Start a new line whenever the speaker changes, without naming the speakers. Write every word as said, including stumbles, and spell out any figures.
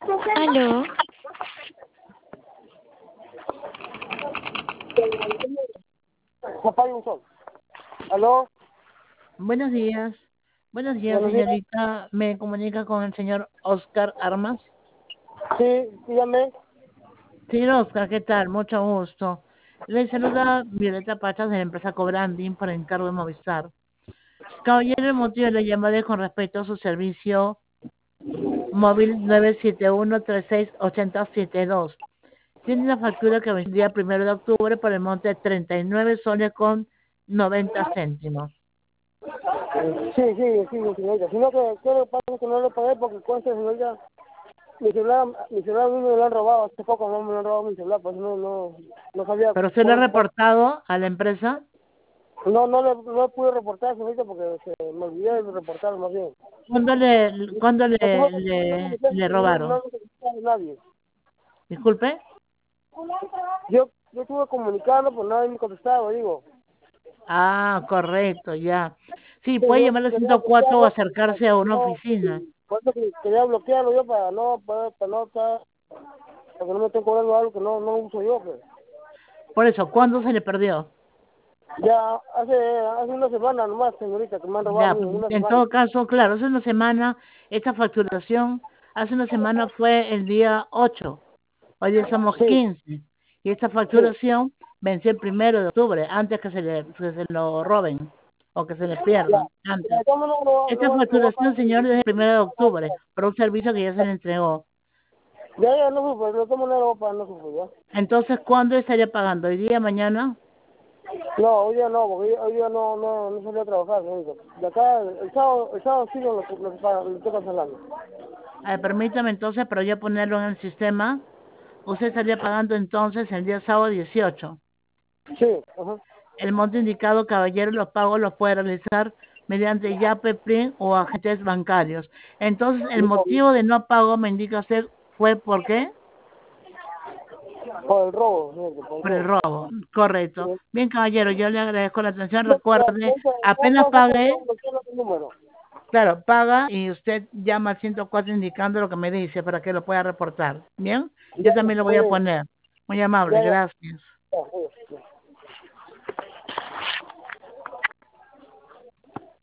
Aló,
Apague un sol. ¿Aló?
Buenos días. Buenos días,
Buenos días.
señorita. ¿Me comunica con el señor Oscar Armas?
Sí, dígame.
Señor Oscar, ¿qué tal? Mucho gusto. Le saluda Violeta Pachas de la empresa Cobranding por encargo de Movistar. Caballero, el motivo de la llamada es con respecto a su servicio móvil nueve siete uno tres seis ocho cero siete dos. Tiene una factura que vendría primero de octubre por el monte de treinta y nueve soles con noventa céntimos.
Sí, sí, sí, mi señorita. Sino que quiero que que no lo pagué porque con esta señorita, mi celular, mi celular a mí me lo han robado. Hace poco no me lo han robado mi celular, pues no, no, no sabía
¿Pero usted lo ha
cómo.
reportado a la empresa?
No, no le, no le pude reportar, señorita, porque se me olvidé de reportarlo más bien.
¿Cuándo le, cuándo
No tuve
le,
que no
le, le
no, no
robaron?
le contesté a nadie.
Disculpe.
Yo, yo estuve comunicando, pues nadie me contestaba, digo.
Ah, correcto, ya. Sí,
Sí,
puede
yo
llamar al
quería
ciento cuatro o
bloquearlo, para
acercarse a
que
una
no,
oficina.
por eso que quería bloquearlo yo para no, para, para no estar, para que no me estén cobrando algo que no, no uso yo, pues.
Por eso, ¿cuándo se le perdió?
Ya hace, hace una semana nomás, señorita, que me han robado a
Ya,
mí, una
en
semana.
todo caso, claro, hace una semana, esta facturación, hace una semana fue el día ocho, hoy día somos
Sí,
quince, y esta
sí.
facturación venció el primero de octubre, antes que se, le, que se lo roben, o que se le
Ya.
pierda,
Ya,
antes.
de todas maneras lo,
Esta
lo, lo voy a
facturación,
pagar.
señor, es el primero de octubre, por un servicio que ya se le entregó.
Ya, ya, no supe, de todas maneras lo voy a pagar, no supe, ya.
Entonces, ¿cuándo estaría pagando? ¿Hoy día, mañana?
No, hoy día no, porque hoy, hoy día no, no, no salí a trabajar, señorita. De acá, el sábado, el sábado sí lo, lo, lo, lo, lo estoy cancelando.
A ver, permítame entonces, para yo ponerlo en el sistema. Usted estaría pagando entonces el día sábado dieciocho.
Sí, ajá.
El monto indicado, caballero, los pagos los puede realizar mediante Yape, Plin o agentes bancarios. Entonces, el
No,
motivo de no pago, me indica usted, fue ¿por qué?
por el robo, señorita, por el
Por el
robo.
robo. Correcto.
Sí.
Bien, caballero, yo le agradezco la atención.
No, ya,
Recuerde,
señorita, ¿cómo
apenas
puedo hacer
pague,
para bloquear otro número?
claro, paga y usted llama al ciento cuatro indicando lo que me dice para que lo pueda reportar. Bien, yo
Ya,
también lo voy
muy
a
bien.
poner. Muy amable,
Ya, ya.
gracias.
Ya, ya.